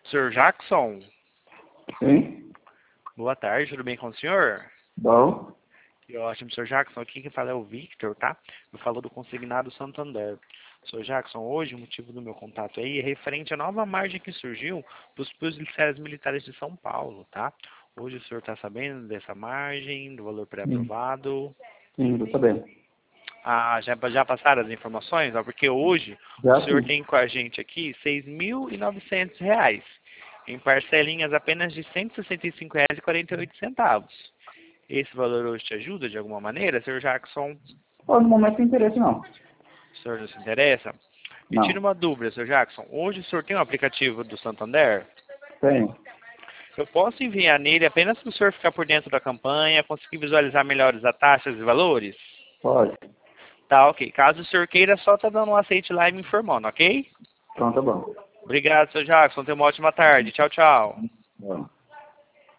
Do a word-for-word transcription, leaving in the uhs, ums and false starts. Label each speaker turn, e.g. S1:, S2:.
S1: senhor Jackson?
S2: Sim.
S1: Boa tarde, tudo bem com o senhor?
S2: Bom.
S1: Que ótimo, senhor Jackson. Aqui quem fala é o Victor, tá? Eu falo do Consignado Santander. senhor Jackson, hoje o motivo do meu contato aí é referente à nova margem que surgiu dos policiais militares de São Paulo, tá? Hoje o senhor está sabendo dessa margem, do valor
S2: Sim,
S1: pré-aprovado?
S2: sim, tô sabendo.
S1: Ah, já, já passaram as informações? Ó, porque hoje o
S2: Já
S1: senhor
S2: sim.
S1: tem com a gente aqui seis mil e novecentos reais, em parcelinhas apenas de cento e sessenta e cinco reais e quarenta e oito centavos. Esse valor hoje te ajuda de alguma maneira, senhor Jackson?
S2: Pô, no momento não tem interesse não.
S1: O senhor não se interessa? Me tira
S2: Não.
S1: uma dúvida, senhor Jackson. Hoje o senhor tem um aplicativo do Santander?
S2: Tem.
S1: Eu posso enviar nele apenas para o senhor ficar por dentro da campanha, conseguir visualizar melhores as taxas e valores?
S2: Pode.
S1: Tá, ok. Caso o senhor queira, só tá dando um aceite lá e me informando, ok?
S2: Então tá bom.
S1: Obrigado, senhor Jackson. Tenha uma ótima tarde. Tchau, tchau.
S2: Bom.